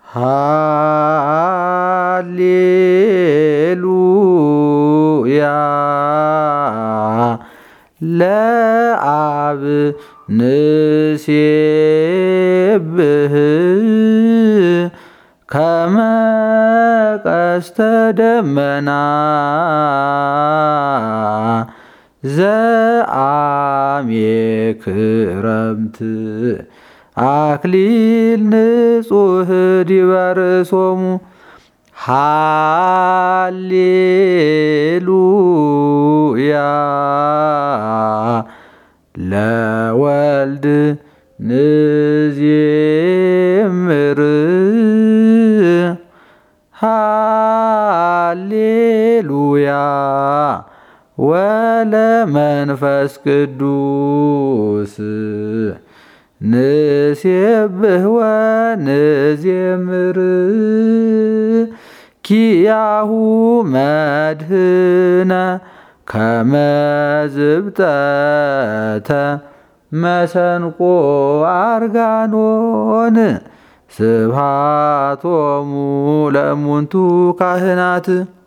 ሃሌሉያ ለአብ ንሴብህ ከመ ቀስተ ደመና ዘአሜ ክረምት አክሊል ንጹሕ ዲበ ርእሶሙ ሃሌሉያ ለወልድ ንዜምር ሃሌሉያ ወለመንፈስ ቅዱስ ንሴብህ ወንዜምር ኪያሁ መድህነ ከመ ዝብጠተ መሰንቆ አርጋኖን ስብሃቶሙ ለእሙንቱ ካህናት